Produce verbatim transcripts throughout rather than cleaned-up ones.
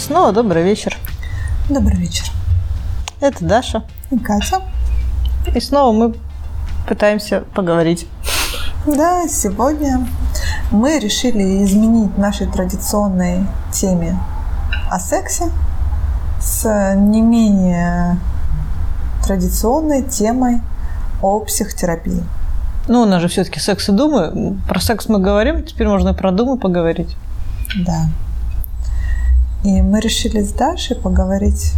снова добрый вечер. Добрый вечер. Это Даша. И Катя. И снова мы пытаемся поговорить. Да, сегодня мы решили изменить нашей традиционной теме о сексе с не менее традиционной темой о психотерапии. Ну, у нас же все-таки секс и думы. Про секс мы говорим, теперь можно и про думы поговорить. Да. И мы решили с Дашей поговорить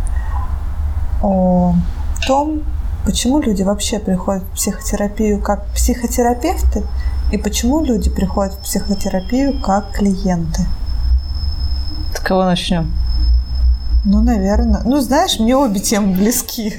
о том, почему люди вообще приходят в психотерапию как психотерапевты и почему люди приходят в психотерапию как клиенты. С кого начнем? Ну, наверное. Ну, знаешь, мне обе темы близки.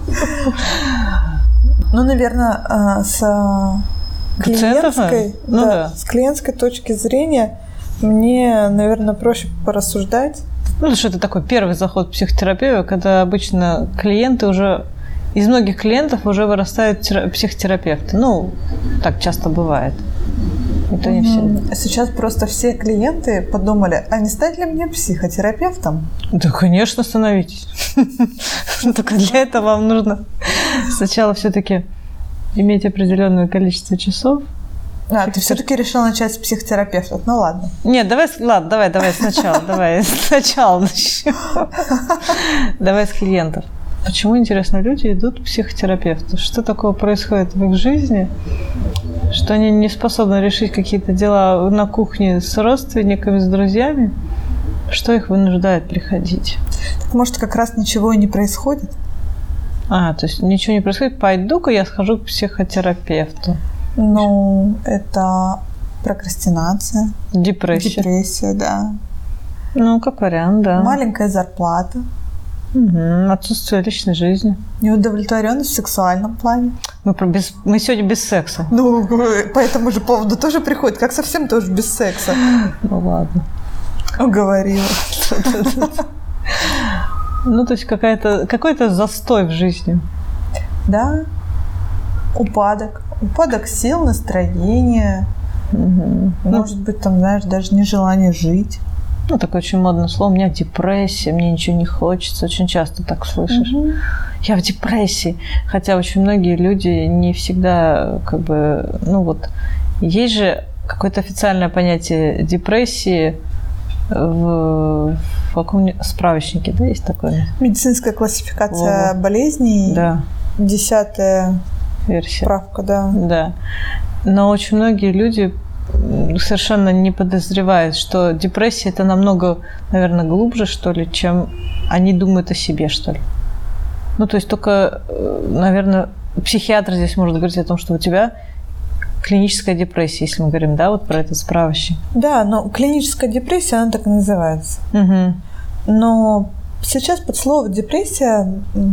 Ну, наверное, с клиентской, ну, да, да. с клиентской точки зрения мне, наверное, проще порассуждать. Ну, потому что это такой первый заход в психотерапию, когда обычно клиенты уже... Из многих клиентов уже вырастают тера... психотерапевты. Ну, так часто бывает. И то не Mm-hmm. все. Сейчас просто все клиенты подумали, а не стать ли мне психотерапевтом? Да, конечно, становитесь. Только для этого вам нужно сначала все-таки иметь определенное количество часов. А, ты все-таки решил начать с психотерапевта? Ну ладно. Нет, давай, ладно, давай, давай сначала, давай сначала начнем. Давай с клиентов. Почему, интересно, люди идут к психотерапевту? Что такого происходит в их жизни, что они не способны решить какие-то дела на кухне с родственниками, с друзьями? Что их вынуждает приходить? Так, может, как раз ничего и не происходит? А, то есть ничего не происходит, пойду-ка я схожу к психотерапевту. Ну, это прокрастинация. Депрессия. Депрессия, да. Ну, как вариант, да. Маленькая зарплата. Угу. Отсутствие личной жизни. Неудовлетворенность в сексуальном плане. Мы, про без... Мы сегодня без секса. Ну, по этому же поводу тоже приходит, как совсем тоже без секса. Ну, ладно. Уговорила. Ну, то есть какая-то, какой-то застой в жизни. Да. Упадок. Упадок сил, настроения. Угу. Может быть, там, знаешь, даже нежелание жить. Ну, такое очень модное слово. У меня депрессия, мне ничего не хочется. Очень часто так слышишь. Угу. Я в депрессии. Хотя очень многие люди не всегда, как бы, ну вот, есть же какое-то официальное понятие депрессии в, в каком справочнике, да, есть такое? Медицинская классификация Во. болезней. Да. Десятая версия. Справка, да. Да. Но очень многие люди совершенно не подозревают, что депрессия – это намного, наверное, глубже, что ли, чем они думают о себе, что ли. Ну, то есть только, наверное, психиатр здесь может говорить о том, что у тебя клиническая депрессия, если мы говорим, да, вот про этот справочник. Да, но клиническая депрессия, она так и называется. Угу. Но сейчас под слово депрессия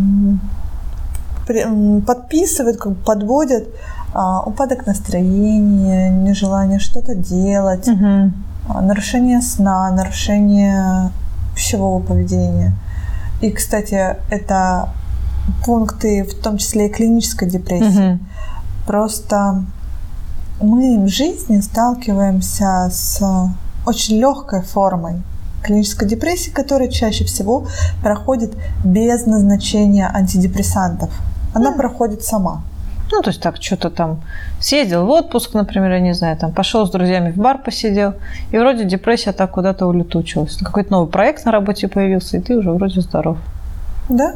подписывают, как бы подводят а, упадок настроения, нежелание что-то делать, угу. а, нарушение сна, нарушение пищевого поведения. И, кстати, это пункты, в том числе и клинической депрессии. Угу. Просто мы в жизни сталкиваемся с очень легкой формой клинической депрессии, которая чаще всего проходит без назначения антидепрессантов. Она mm. проходит сама. Ну, то есть так, что-то там съездил в отпуск, например, я не знаю, там пошел с друзьями в бар посидел, и вроде депрессия так куда-то улетучилась. Какой-то новый проект на работе появился, и ты уже вроде здоров. Да.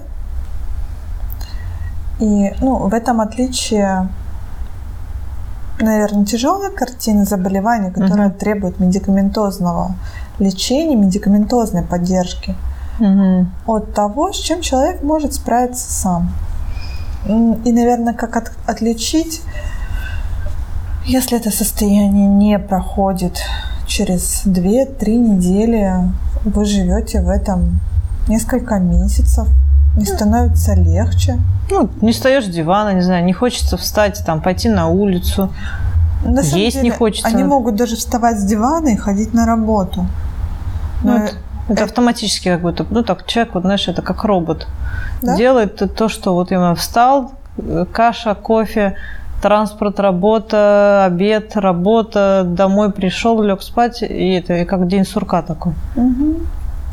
И, ну, в этом отличие, наверное, тяжелая картина заболевания, которая mm-hmm. требует медикаментозного лечения, медикаментозной поддержки, mm-hmm. от того, с чем человек может справиться сам. И, наверное, как от, отличить, если это состояние не проходит через две-три недели, вы живете в этом несколько месяцев, не становится легче. Ну, не встаешь с дивана, не знаю, не хочется встать, там, пойти на улицу, на самом есть деле, не хочется. Они могут даже вставать с дивана и ходить на работу. Ну, это, это автоматически как будто, ну так, человек, вот, знаешь, это как робот. Да? Делает то, что вот именно встал, каша, кофе, транспорт, работа, обед, работа, домой пришел, лег спать, и это как день сурка такой. Угу.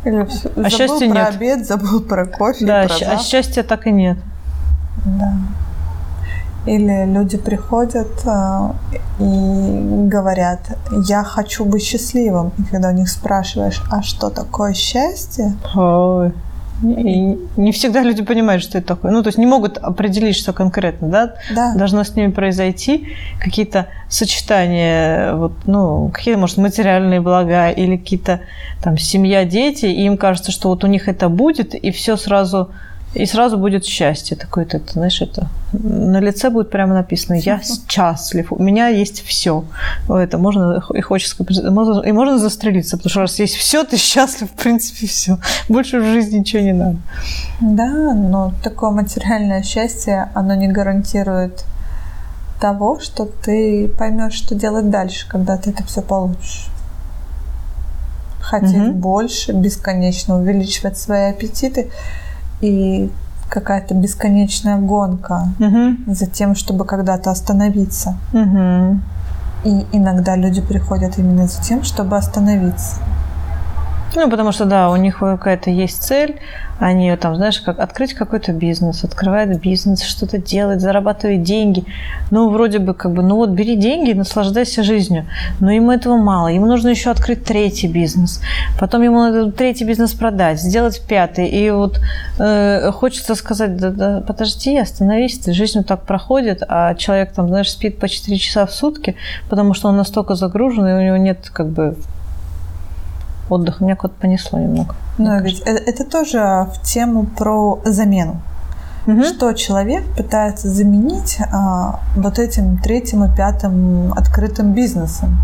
Или всё, а забыл счастья про нет. обед, забыл про кофе, Да, про щ- а завтрак. счастья так и нет. Да. Или люди приходят а, и говорят: я хочу быть счастливым. И когда у них спрашиваешь: а что такое счастье? Ой. И не всегда люди понимают, что это такое. Ну, то есть не могут определить, что конкретно, да? Да. Должно с ними произойти какие-то сочетания, вот, ну, какие-то, может, материальные блага или какие-то там семья, дети, и им кажется, что вот у них это будет, и все сразу, и сразу будет счастье. Такое-то, это, знаешь, это на лице будет прямо написано: я счастлив, у меня есть все. Это можно и хочется, можно, и можно застрелиться, потому что раз есть все, ты счастлив, в принципе, все. Больше в жизни ничего не надо. Да, но такое материальное счастье, оно не гарантирует того, что ты поймешь, что делать дальше, когда ты это все получишь. Хотеть Мгм. больше, бесконечно увеличивать свои аппетиты и какая-то бесконечная гонка Угу. за тем, чтобы когда-то остановиться. Угу. И иногда люди приходят именно за тем, чтобы остановиться. Ну, потому что, да, у них какая-то есть цель, они там, знаешь, как открыть какой-то бизнес, открывают бизнес, что-то делать, зарабатывать деньги. Ну, вроде бы, как бы, ну вот бери деньги и наслаждайся жизнью. Но ему этого мало, ему нужно еще открыть третий бизнес, потом ему надо третий бизнес продать, сделать пятый. И вот э, хочется сказать: да, да, подожди, остановись, ты, жизнь вот так проходит, а человек там, знаешь, спит по четыре часа в сутки, потому что он настолько загружен, и у него нет, как бы, отдых. Меня куда-то понесло немного. Но ведь э- это тоже в тему про замену. Мгм. Что человек пытается заменить а, вот этим третьим и пятым открытым бизнесом.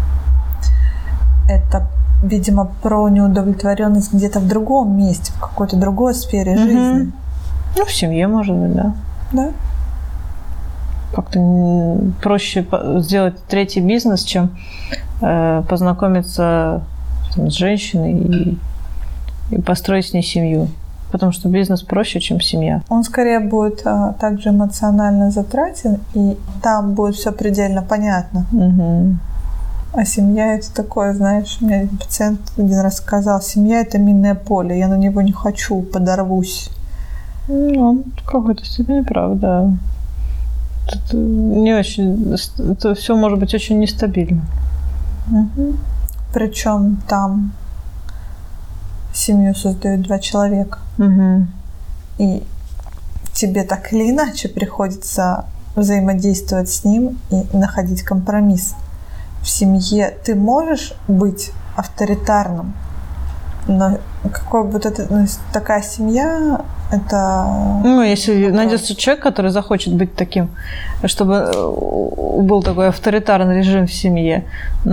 Это, видимо, про неудовлетворенность где-то в другом месте, в какой-то другой сфере Мгм. жизни. Ну, в семье, может быть, да. Да? Как-то м, проще по- сделать третий бизнес, чем э, познакомиться там с женщиной и, и построить с ней семью. Потому что бизнес проще, чем семья. Он скорее будет а, также эмоционально затратен, и там будет все предельно понятно. Угу. А семья — это такое, знаешь, у меня один пациент один раз сказал: семья — это минное поле, я на него не хочу, подорвусь. Ну, он в какой-то степени прав, да. Это не очень, это все может быть очень нестабильно. Угу. Причем там семью создают два человека. Угу. И тебе так или иначе приходится взаимодействовать с ним и находить компромисс. В семье ты можешь быть авторитарным, но какой вот это, ну, такая семья, это... Ну, если вопрос. найдется человек, который захочет быть таким, чтобы э, был такой авторитарный режим в семье,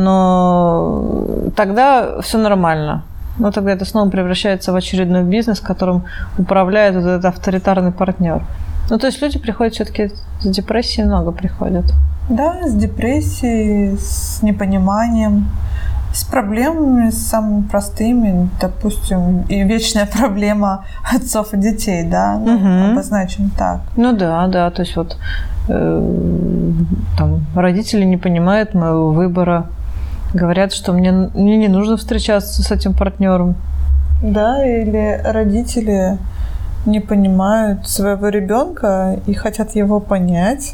но тогда все нормально. Но тогда это снова превращается в очередной бизнес, которым управляет вот этот авторитарный партнер. Ну, то есть люди приходят все-таки с депрессией, много приходят. Да, с депрессией, с непониманием, с проблемами самыми простыми, допустим, и вечная проблема отцов и детей, да, ну, Мгм. обозначим так. Ну да, да, то есть вот э, там родители не понимают моего выбора, говорят, что мне, мне не нужно встречаться с этим партнером. Да, или родители не понимают своего ребенка и хотят его понять.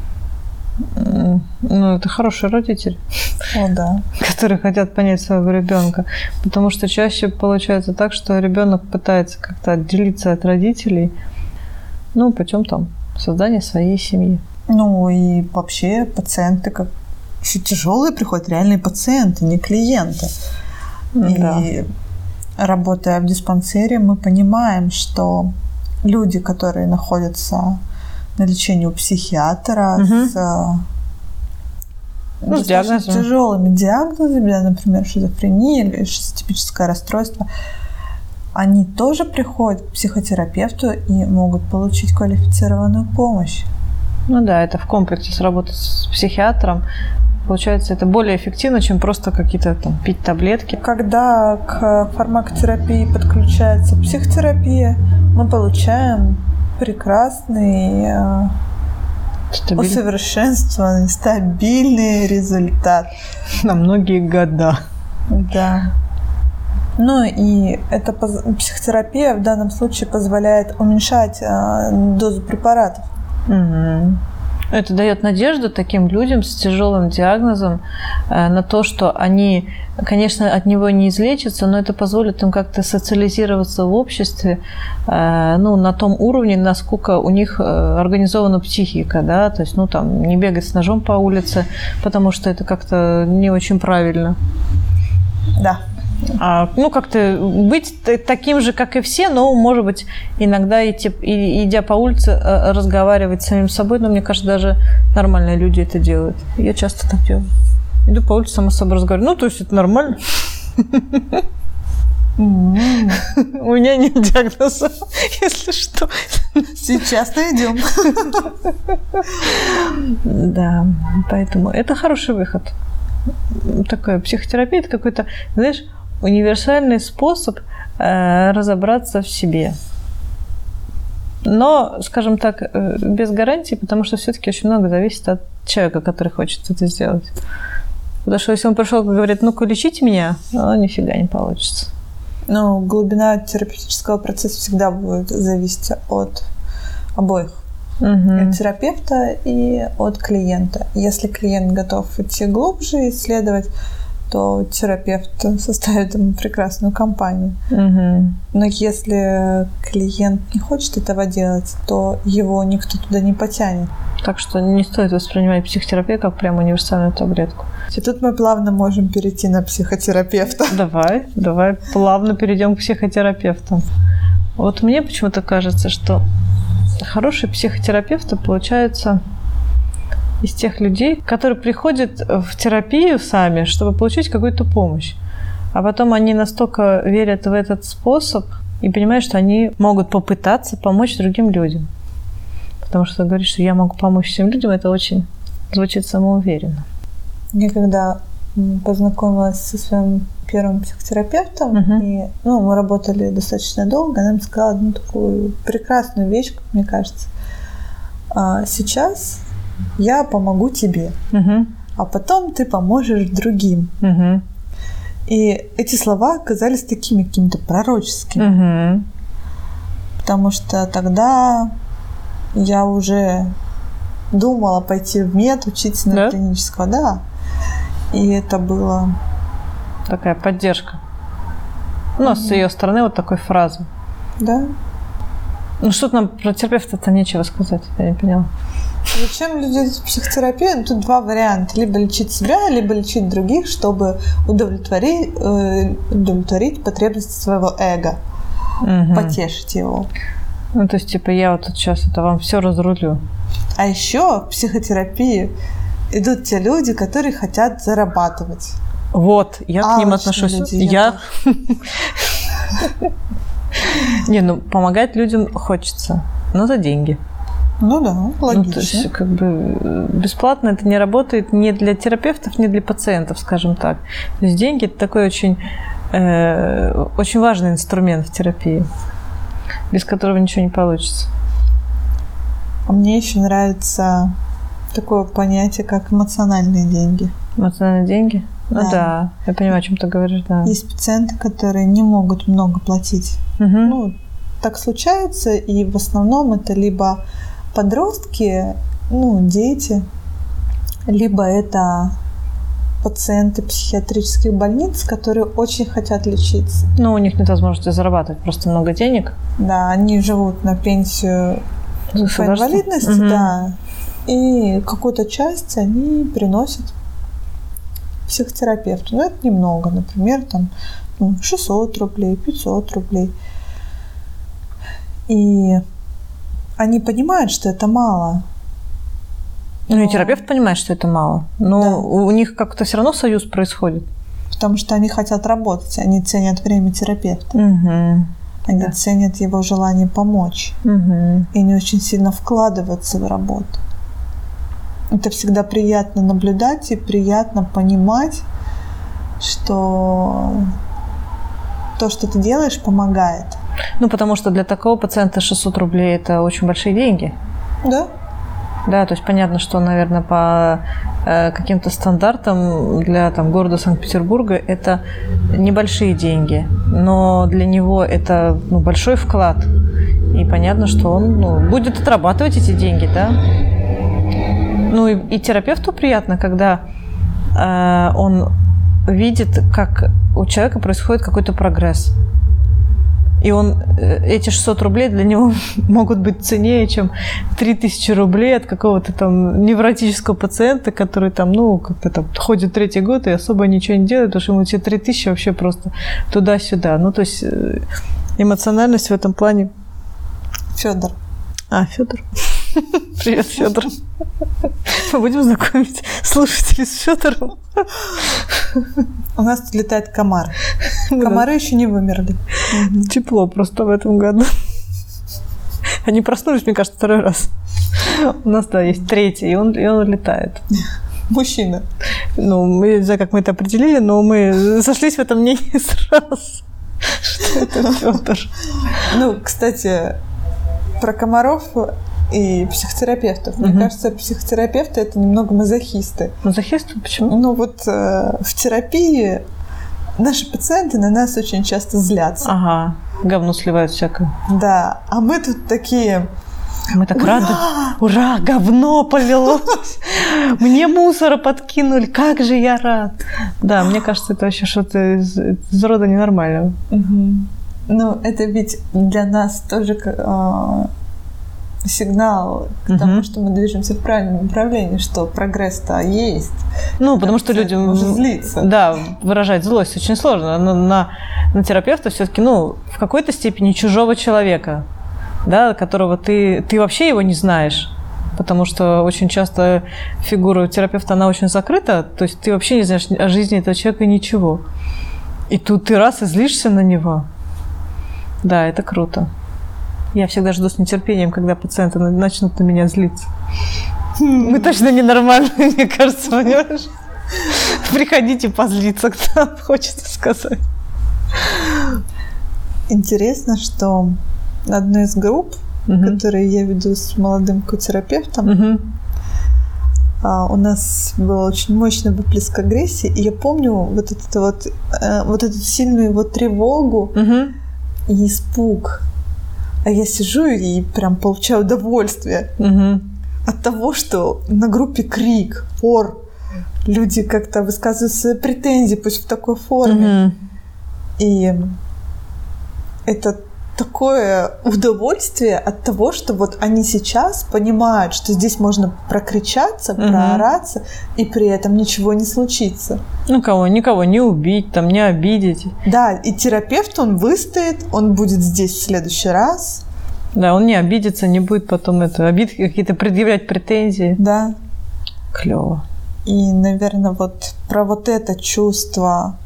М, Ну, это хороший родитель, О, да. которые хотят понять своего ребенка. Потому что чаще получается так, что ребенок пытается как-то отделиться от родителей, ну, путем там создания своей семьи. Ну и вообще пациенты как еще тяжелые приходят, реальные пациенты, не клиенты. Да. И работая в диспансере, мы понимаем, что люди, которые находятся на лечении у психиатра Мгм. с, э, Ну, с достаточно диагнозом. тяжелыми диагнозами, да, например, шизофрения или шизотипическое расстройство, они тоже приходят к психотерапевту и могут получить квалифицированную помощь. Ну да, это в комплексе с работой с психиатром. Получается, это более эффективно, чем просто какие-то там пить таблетки. Когда к фармакотерапии подключается психотерапия, мы получаем прекрасный, э, Стабильно. усовершенствованный, стабильный результат. На многие года. Да. Ну и эта психотерапия в данном случае позволяет уменьшать э, дозу препаратов. Угу. Это дает надежду таким людям с тяжелым диагнозом э, на то, что они, конечно, от него не излечатся, но это позволит им как-то социализироваться в обществе, э, ну, на том уровне, насколько у них э, организована психика, да, то есть, ну, там, не бегать с ножом по улице, потому что это как-то не очень правильно. Да. А, ну, как-то быть таким же, как и все, но, может быть, иногда, идти, идя по улице, разговаривать с самим собой, но мне кажется, даже нормальные люди это делают. Я часто так делаю. Иду по улице, сама с собой разговариваю. Ну, то есть это нормально. У меня нет диагноза, если что. Сейчас найдем. Да, поэтому это хороший выход. Такая психотерапия – это какой-то, знаешь, универсальный способ э, разобраться в себе. Но, скажем так, э, без гарантий, потому что все-таки очень много зависит от человека, который хочет это сделать. Потому что если он пришел и говорит, ну-ка, лечите меня, ну, нифига не получится. Ну, глубина терапевтического процесса всегда будет зависеть от обоих. Угу. От терапевта и от клиента. Если клиент готов идти глубже, исследовать, то терапевт составит ему прекрасную компанию. Угу. Но если клиент не хочет этого делать, то его никто туда не потянет. Так что не стоит воспринимать психотерапию как прям универсальную таблетку. И тут мы плавно можем перейти на психотерапевта. Давай, давай плавно перейдем к психотерапевтам. Вот мне почему-то кажется, что хорошие психотерапевты получаются из тех людей, которые приходят в терапию сами, чтобы получить какую-то помощь. А потом они настолько верят в этот способ и понимают, что они могут попытаться помочь другим людям. Потому что говорить, что я могу помочь всем людям, это очень звучит самоуверенно. Я когда познакомилась со своим первым психотерапевтом, uh-huh. и ну, мы работали достаточно долго, она мне сказала одну такую прекрасную вещь, как мне кажется. Сейчас я помогу тебе, uh-huh. а потом ты поможешь другим. Uh-huh. И эти слова оказались такими какими-то пророческими. Uh-huh. Потому что тогда я уже думала пойти в мед, учиться на да? клинического. Да. И это было... Такая поддержка. Ну, mm-hmm. с ее стороны вот такой фразы. Да. Ну, что-то нам про терапевта-то нечего сказать, я не поняла. Зачем люди идут в психотерапию? Ну, тут два варианта. Либо лечить себя, либо лечить других, чтобы удовлетворить, э, удовлетворить потребности своего эго. Mm-hmm. Потешить его. Ну, то есть, типа, я вот тут сейчас это вам все разрулю. А еще в психотерапию идут те люди, которые хотят зарабатывать. Вот, я к ним отношусь. Люди, я... Не, ну, помогать людям хочется, но за деньги. Ну да, логично. Ну, то есть, как бы, бесплатно это не работает ни для терапевтов, ни для пациентов, скажем так. То есть деньги – это такой очень, э, очень важный инструмент в терапии, без которого ничего не получится. А мне еще нравится такое понятие, как эмоциональные деньги. Эмоциональные деньги? Да. Ну да, я понимаю, о чем ты говоришь, да. Есть пациенты, которые не могут много платить. Угу. Ну, так случается, и в основном это либо подростки, ну, дети, либо это пациенты психиатрических больниц, которые очень хотят лечиться. Ну, у них нет возможности зарабатывать просто много денег. Да, они живут на пенсию по инвалидности, угу. да, и какую-то часть они приносят психотерапевту. Но это немного, например, там ну, шестьсот рублей, пятьсот рублей. И они понимают, что это мало. Ну и терапевт понимает, что это мало. Но да. у них как-то все равно союз происходит. Потому что они хотят работать, они ценят время терапевта. Угу. Они да. ценят его желание помочь. Угу. И они очень сильно вкладываются в работу. Это всегда приятно наблюдать и приятно понимать, что то, что ты делаешь, помогает. Ну, потому что для такого пациента шестьсот рублей – это очень большие деньги. Да. Да, то есть понятно, что, наверное, по э, каким-то стандартам для там, города Санкт-Петербурга это небольшие деньги, но для него это ну, большой вклад. И понятно, что он ну, будет отрабатывать эти деньги, да. Ну и, и терапевту приятно, когда э, он видит, как у человека происходит какой-то прогресс. И он, эти шестьсот рублей для него могут быть ценнее, чем три тысячи рублей от какого-то там невротического пациента, который там, ну, как-то там ходит третий год и особо ничего не делает, потому что ему эти три тысячи вообще просто туда-сюда. Ну, то есть эмоциональность в этом плане. Федор. А, Федор. Привет, Федор. Мы будем знакомить слушателей с Федором. У нас тут летает комар. Комары да. еще не вымерли. Тепло просто в этом году. Они проснулись, мне кажется, второй раз. У нас, да, есть третий, и он, и он летает. Мужчина. Ну, мы, не знаю, как мы это определили, но мы сошлись в этом мнении сразу. Что это Федор? Ну, кстати, про комаров и психотерапевтов. Мне mm-hmm. кажется, психотерапевты – это немного мазохисты. Мазохисты? Почему? Ну вот э, в терапии наши пациенты на нас очень часто злятся. Ага, говно сливают всякое. Да, а мы тут такие… Мы так Ура! рады. Ура, говно полилось. Мне мусора подкинули. Как же я рад. Да, мне кажется, это вообще что-то из, из рода ненормального. Угу. Ну, это ведь для нас тоже э, сигнал к угу. тому, что мы движемся в правильном направлении, что прогресс-то есть. Ну, потому что людям можно злиться. Да, выражать злость очень сложно. На, на, на терапевта все-таки, ну, в какой-то степени чужого человека, да, которого ты, ты вообще его не знаешь. Потому что очень часто фигура терапевта, она очень закрыта, то есть ты вообще не знаешь о жизни этого человека ничего. И тут ты раз и злишься на него. Да, это круто. Я всегда жду с нетерпением, когда пациенты начнут на меня злиться. Мы точно ненормальные, мне кажется, понимаешь? Приходите позлиться, кто хочется сказать. Интересно, что на одной из групп, uh-huh. которые я веду с молодым котерапевтом, uh-huh. а, у нас был очень мощный выплеск агрессии, и я помню вот, это вот, э, вот эту сильную его тревогу uh-huh. и испуг. А я сижу и прям получаю удовольствие uh-huh. от того, что на группе крик, ор, люди как-то высказывают свои претензии, пусть в такой форме. Uh-huh. И это такое удовольствие от того, что вот они сейчас понимают, что здесь можно прокричаться, угу. проораться, и при этом ничего не случится. Ну, кого, никого не убить, там, не обидеть. Да, и терапевт, он выстоит, он будет здесь в следующий раз. Да, он не обидится, не будет потом это, обид какие-то предъявлять претензии. Да. Клево. И, наверное, вот про вот это чувство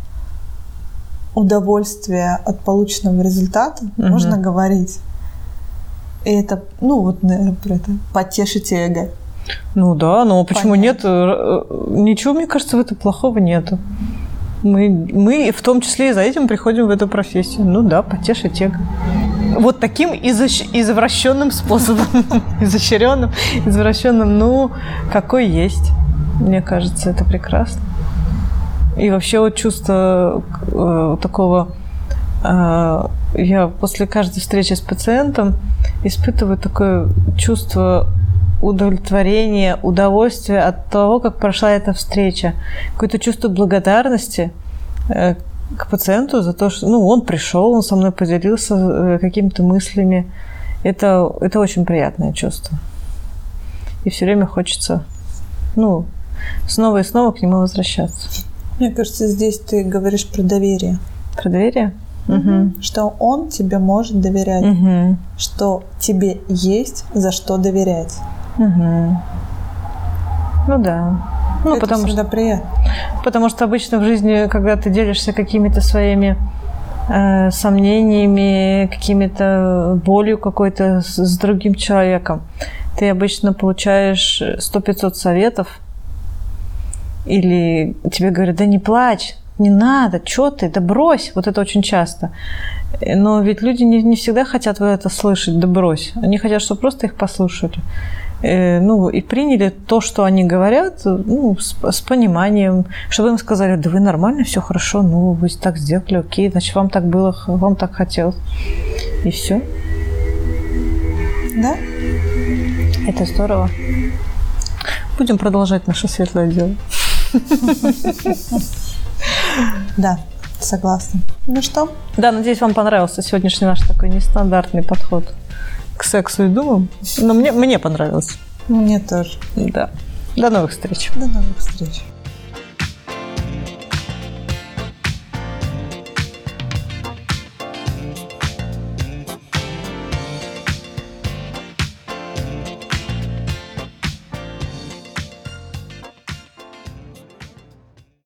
удовольствие от полученного результата uh-huh. можно говорить. И это, ну, вот, наверное, про это потешить эго. Ну да, но почему нет? Ничего, мне кажется, в этом плохого нету. Мы, мы в том числе и за этим приходим в эту профессию. Ну да, потешить эго. Вот таким изощ... извращенным способом. Изощренным, извращенным. Ну, какой есть. Мне кажется, это прекрасно. И вообще вот чувство э, такого... Э, я после каждой встречи с пациентом испытываю такое чувство удовлетворения, удовольствия от того, как прошла эта встреча. Какое-то чувство благодарности э, к пациенту за то, что ну, он пришел, он со мной поделился э, какими-то мыслями. Это, это очень приятное чувство. И все время хочется ну, снова и снова к нему возвращаться. Мне кажется, здесь ты говоришь про доверие. Про доверие? Угу. Что он тебе может доверять. Угу. Что тебе есть за что доверять. Угу. Ну да. Ну, это потому всегда что, приятно. Потому что обычно в жизни, когда ты делишься какими-то своими э, сомнениями, какими-то болью какой-то с, с другим человеком, ты обычно получаешь сто-пятьсот советов, или тебе говорят, да не плачь, не надо, что ты, да брось. Вот это очень часто. Но ведь люди не, не всегда хотят вот это слышать, да брось. Они хотят, чтобы просто их послушали. э, ну, и приняли то, что они говорят, ну, с, с пониманием, чтобы им сказали, да вы нормально, все хорошо, ну, вы так сделали, окей, значит, вам так было, вам так хотелось. И все. Да? Это здорово. Будем продолжать наше светлое дело. Да, согласна. Ну что? Да, надеюсь, вам понравился сегодняшний наш такой нестандартный подход к сексу и думам. Но мне, мне понравилось. Мне тоже. Да. До новых встреч. До новых встреч.